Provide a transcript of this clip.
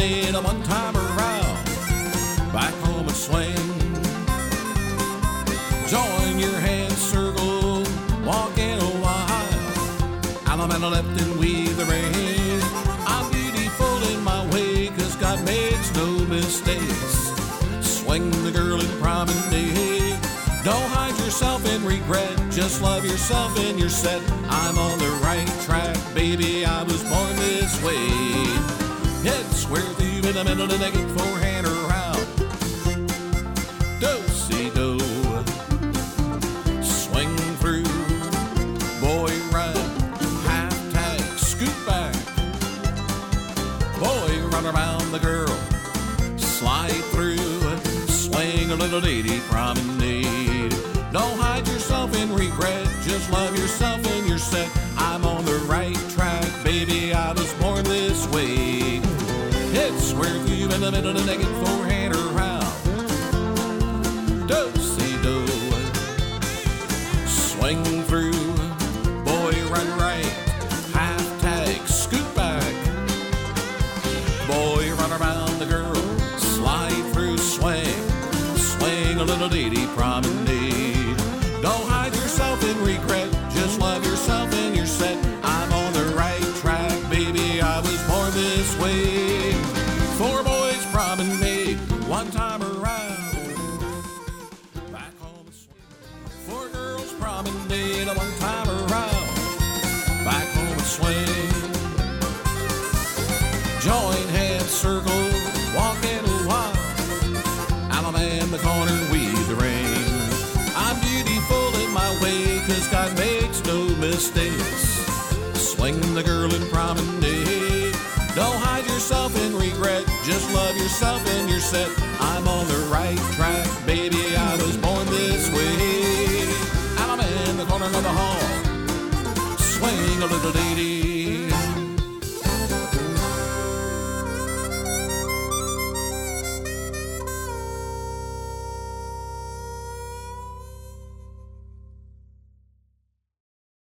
promenade a one time around. Back home and swing. Join your hand circle, walk in a while. Alabama left and weave the rain. I'm beautiful in my way, 'cause God makes no mistakes. Swing the girl in promenade. Don't hide yourself in regret, just love yourself and you're set. I'm on the right track, baby, I was born this way. Head square through in the middle of the naked forehand around. Do-si-do. Swing through, boy run, half tag, scoot back. Boy run around the girl, slide through, swing a little lady promenade. Don't hide yourself in regret, just love yourself and you're set. I'm on the right track, baby, I was born this way. Head square through in the middle of the naked forehand around. Do-si-do. Swing through, boy run right, half tag, scoot back. Boy run around the girl, slide through, swing, swing a little lady promenade. Don't hide yourself in regret, just love yourself and you're set. I'm on the right track, baby, I was born this way. 4 boys promenade, one time around. Back home and swing. 4 girls promenade, a one time around. Back home and swing. Join hands, circle, walk in a while. Alabama in the corner, weave the ring. I'm beautiful in my way, 'cause God makes no mistakes. Swing the girl in promenade. Don't hide yourself in regret, just love yourself and you're set. I'm on the right track, baby, I was born this way. I'm in the corner of the hall, swing a little lady